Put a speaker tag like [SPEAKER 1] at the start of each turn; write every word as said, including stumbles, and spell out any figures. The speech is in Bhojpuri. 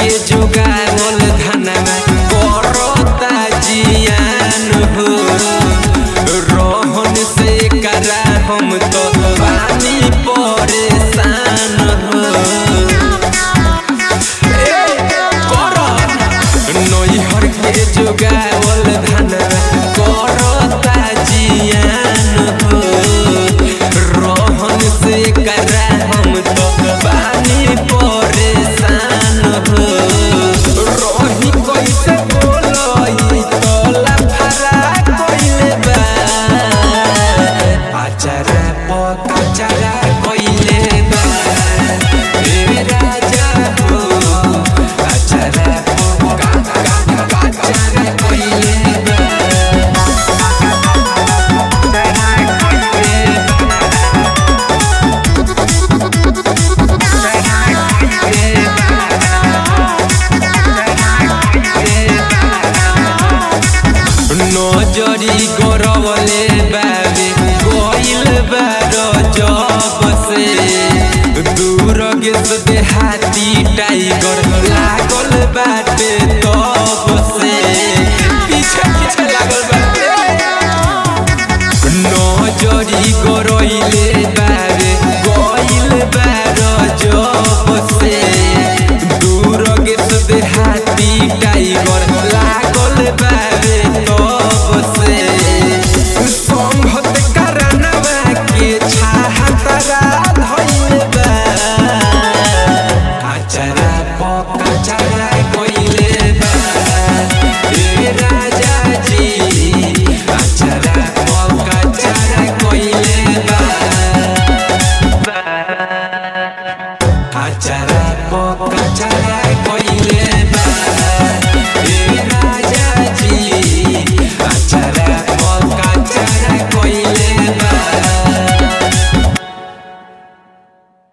[SPEAKER 1] के जोगावल धनवा करता जियान हो रोहन से करा हम तो पानी परेशान हो नैहर के जोगावल धनवा करता जियान हो रोहन से करा हम तो पानी परेशान हो रही कैसे बोलई तोला फरा कइले बा आचारा पकाचारा कइले बा ए राजा हो आचारा पकाचारा कइले बा नजरी गरवले बाबे गइल बार जब से दूर गेस देहाती टाइगर लागल बाटे तब से पीछे पीछे लागल बाटे नजरी गरइले बाबे गइल बार जब से दूर गेस देहाती